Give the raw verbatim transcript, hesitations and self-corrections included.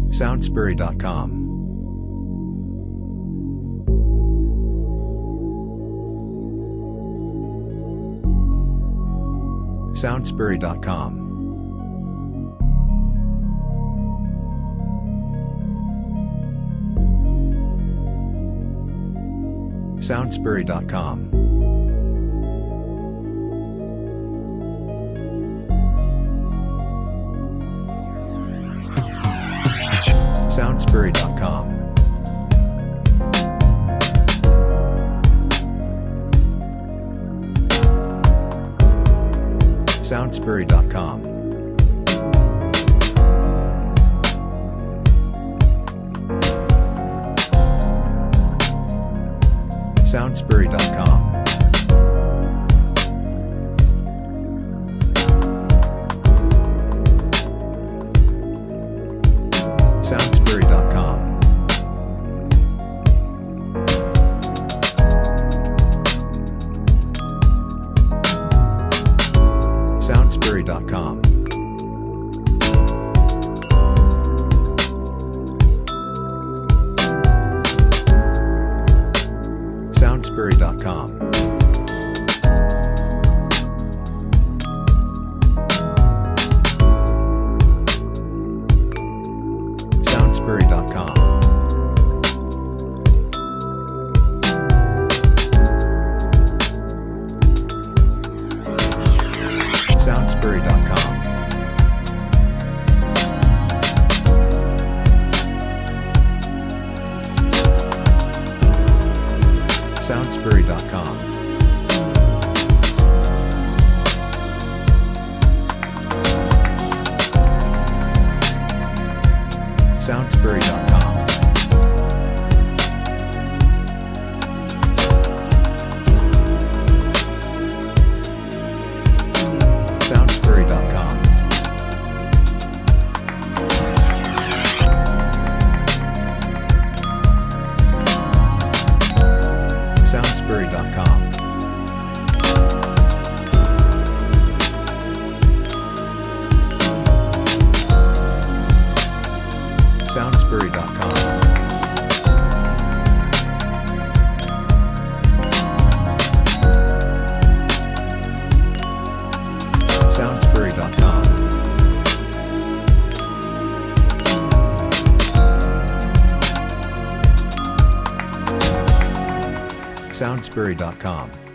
Soundsbury dot com. Soundsbury dot com. Soundsbury dot com. Soundsbury dot com. Soundsbury dot com. Soundsbury dot com. Soundsbury dot com. Soundsbury dot com. Soundsbury dot com. Soundsbury dot com. Soundsbury dot com. Soundsbury dot com. Soundsbury dot com. Soundsbury dot com. Soundsbury dot com. Soundsbury dot com. Soundsbury dot com. Soundsbury dot com.